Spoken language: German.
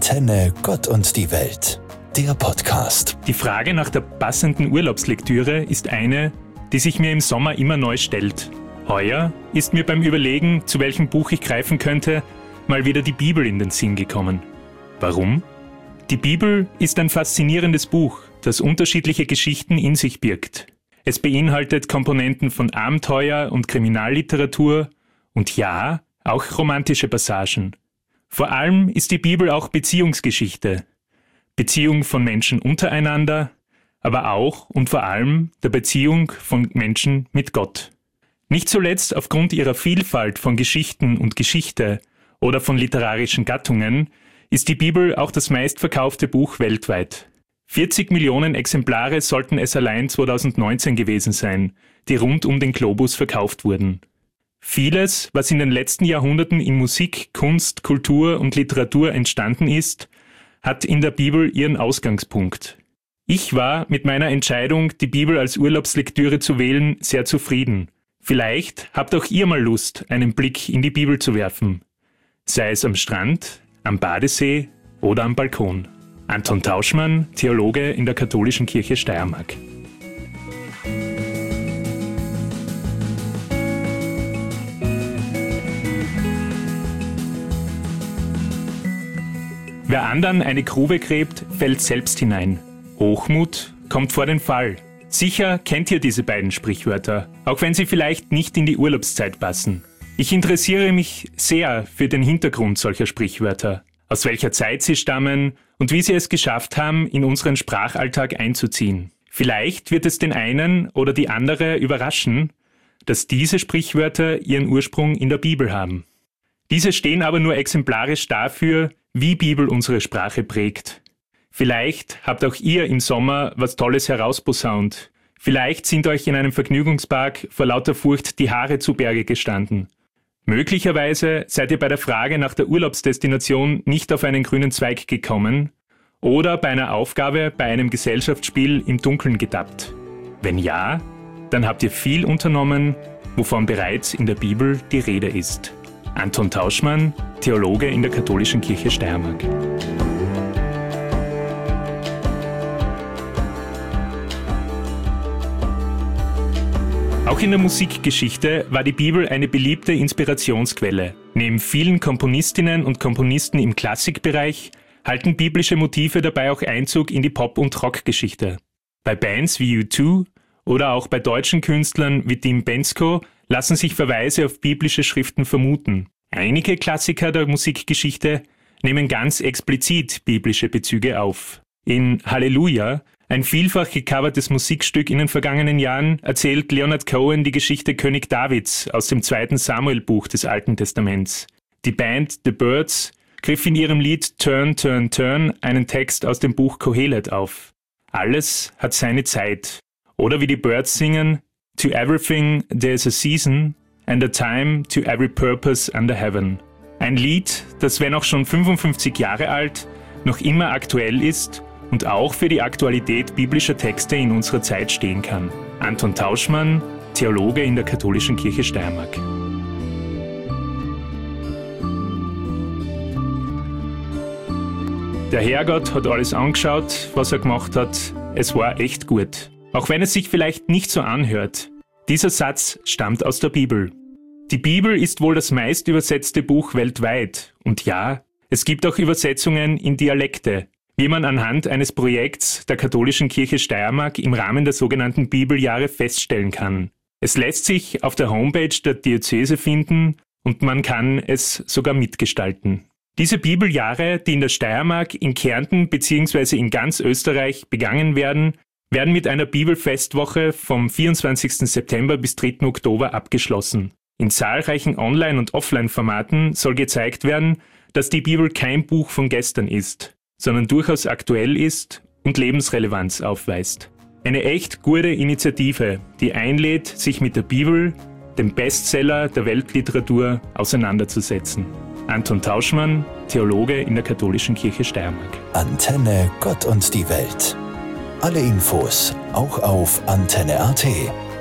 Antenne Gott und die Welt, der Podcast. Die Frage nach der passenden Urlaubslektüre ist eine, die sich mir im Sommer immer neu stellt. Heuer ist mir beim Überlegen, zu welchem Buch ich greifen könnte, mal wieder die Bibel in den Sinn gekommen. Warum? Die Bibel ist ein faszinierendes Buch, das unterschiedliche Geschichten in sich birgt. Es beinhaltet Komponenten von Abenteuer- und Kriminalliteratur und ja, auch romantische Passagen. Vor allem ist die Bibel auch Beziehungsgeschichte. Beziehung von Menschen untereinander, aber auch und vor allem der Beziehung von Menschen mit Gott. Nicht zuletzt aufgrund ihrer Vielfalt von Geschichten und Geschichte oder von literarischen Gattungen ist die Bibel auch das meistverkaufte Buch weltweit. 40 Millionen Exemplare sollten es allein 2019 gewesen sein, die rund um den Globus verkauft wurden. Vieles, was in den letzten Jahrhunderten in Musik, Kunst, Kultur und Literatur entstanden ist, hat in der Bibel ihren Ausgangspunkt. Ich war mit meiner Entscheidung, die Bibel als Urlaubslektüre zu wählen, sehr zufrieden. Vielleicht habt auch ihr mal Lust, einen Blick in die Bibel zu werfen. Sei es am Strand, am Badesee oder am Balkon. Anton Tauschmann, Theologe in der Katholischen Kirche Steiermark. Wer anderen eine Grube gräbt, fällt selbst hinein. Hochmut kommt vor den Fall. Sicher kennt ihr diese beiden Sprichwörter, auch wenn sie vielleicht nicht in die Urlaubszeit passen. Ich interessiere mich sehr für den Hintergrund solcher Sprichwörter, aus welcher Zeit sie stammen und wie sie es geschafft haben, in unseren Sprachalltag einzuziehen. Vielleicht wird es den einen oder die andere überraschen, dass diese Sprichwörter ihren Ursprung in der Bibel haben. Diese stehen aber nur exemplarisch dafür, wie Bibel unsere Sprache prägt. Vielleicht habt auch ihr im Sommer was Tolles herausposaunt. Vielleicht sind euch in einem Vergnügungspark vor lauter Furcht die Haare zu Berge gestanden. Möglicherweise seid ihr bei der Frage nach der Urlaubsdestination nicht auf einen grünen Zweig gekommen oder bei einer Aufgabe bei einem Gesellschaftsspiel im Dunkeln getappt. Wenn ja, dann habt ihr viel unternommen, wovon bereits in der Bibel die Rede ist. Anton Tauschmann, Theologe in der Katholischen Kirche Steiermark. Auch in der Musikgeschichte war die Bibel eine beliebte Inspirationsquelle. Neben vielen Komponistinnen und Komponisten im Klassikbereich halten biblische Motive dabei auch Einzug in die Pop- und Rockgeschichte. Bei Bands wie U2 oder auch bei deutschen Künstlern wie Tim Bendzko lassen sich Verweise auf biblische Schriften vermuten. Einige Klassiker der Musikgeschichte nehmen ganz explizit biblische Bezüge auf. In Halleluja, ein vielfach gecovertes Musikstück in den vergangenen Jahren, erzählt Leonard Cohen die Geschichte König Davids aus dem 2. Samuel-Buch des Alten Testaments. Die Band The Byrds griff in ihrem Lied Turn, Turn, Turn einen Text aus dem Buch Kohelet auf. Alles hat seine Zeit. Oder wie die Byrds singen, To everything there's a season and a time to every purpose under heaven. Ein Lied, das, wenn auch schon 55 Jahre alt, noch immer aktuell ist und auch für die Aktualität biblischer Texte in unserer Zeit stehen kann. Anton Tauschmann, Theologe in der Katholischen Kirche Steiermark. Der Herrgott hat alles angeschaut, was er gemacht hat. Es war echt gut. Auch wenn es sich vielleicht nicht so anhört. Dieser Satz stammt aus der Bibel. Die Bibel ist wohl das meist übersetzte Buch weltweit. Und ja, es gibt auch Übersetzungen in Dialekte, wie man anhand eines Projekts der Katholischen Kirche Steiermark im Rahmen der sogenannten Bibeljahre feststellen kann. Es lässt sich auf der Homepage der Diözese finden und man kann es sogar mitgestalten. Diese Bibeljahre, die in der Steiermark, in Kärnten bzw. in ganz Österreich begangen werden mit einer Bibelfestwoche vom 24. September bis 3. Oktober abgeschlossen. In zahlreichen Online- und Offline-Formaten soll gezeigt werden, dass die Bibel kein Buch von gestern ist, sondern durchaus aktuell ist und Lebensrelevanz aufweist. Eine echt gute Initiative, die einlädt, sich mit der Bibel, dem Bestseller der Weltliteratur, auseinanderzusetzen. Anton Tauschmann, Theologe in der Katholischen Kirche Steiermark. Antenne Gott und die Welt. Alle Infos auch auf antenne.at.